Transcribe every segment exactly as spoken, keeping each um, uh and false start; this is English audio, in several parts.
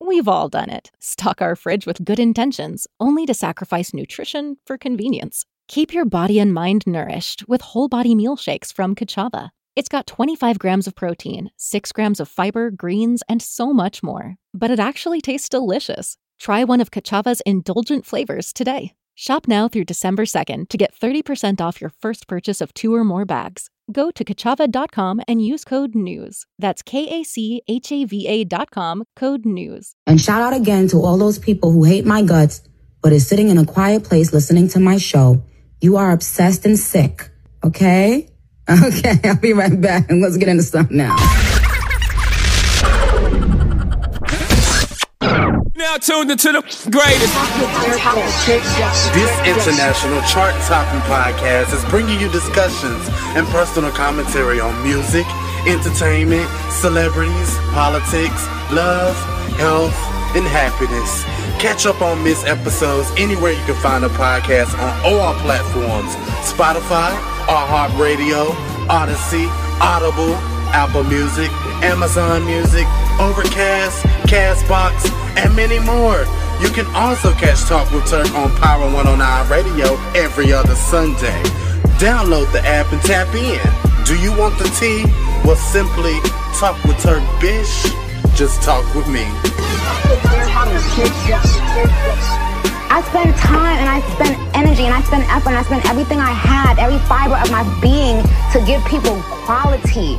We've all done it. Stock our fridge with good intentions, only to sacrifice nutrition for convenience. Keep your body and mind nourished with whole body meal shakes from Kachava. It's got twenty-five grams of protein, six grams of fiber, greens, and so much more. But it actually tastes delicious. Try one of Kachava's indulgent flavors today. Shop now through December second to get thirty percent off your first purchase of two or more bags. Go to kachava dot com and use code NEWS. That's K A C H A V A dot com, code NEWS. And shout out again to all those people who hate my guts, but is sitting in a quiet place listening to my show. You are obsessed and sick, okay? Okay, I'll be right back, and let's get into something now. Now tuned into the greatest. This international chart-topping podcast is bringing you discussions and personal commentary on music, entertainment, celebrities, politics, love, health, and happiness. Catch up on missed episodes anywhere you can find a podcast on all our platforms: Spotify, iHeartRadio, Odyssey, Audible, Apple Music, Amazon Music, Overcast, Castbox, and many more. You can also catch Talk with Turk on Power one oh nine Radio every other Sunday. Download the app and tap in. Do you want the tea? Well, simply talk with Turk, bish. Just talk with me. I spend time and I spend energy and I spend effort and I spend everything I have, every fiber of my being to give people quality.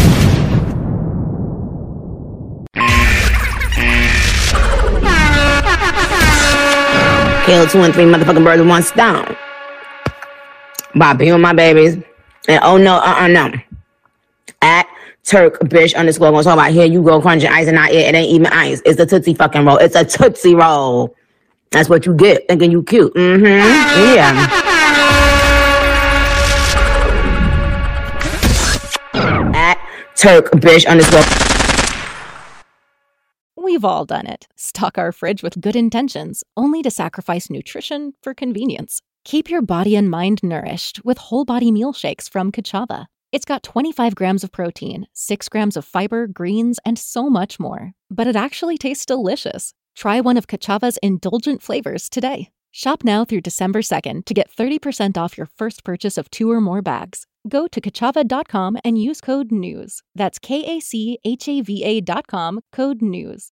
Kill two and three motherfucking birds with one stone. By being with my babies. And oh no, uh-uh, no. At Turk, bitch, underscore, gonna talk about here you go crunching ice and not it. It ain't even ice. It's a Tootsie fucking roll. It's a Tootsie roll. That's what you get, thinking you cute. Mm-hmm. Yeah. At Turk, bitch, underscore. We've all done it. Stock our fridge with good intentions, only to sacrifice nutrition for convenience. Keep your body and mind nourished with whole body meal shakes from Kachava. It's got twenty-five grams of protein, six grams of fiber, greens, and so much more. But it actually tastes delicious. Try one of Kachava's indulgent flavors today. Shop now through December second to get thirty percent off your first purchase of two or more bags. Go to kachava dot com and use code NEWS. That's K A C H A V A dot com, code NEWS.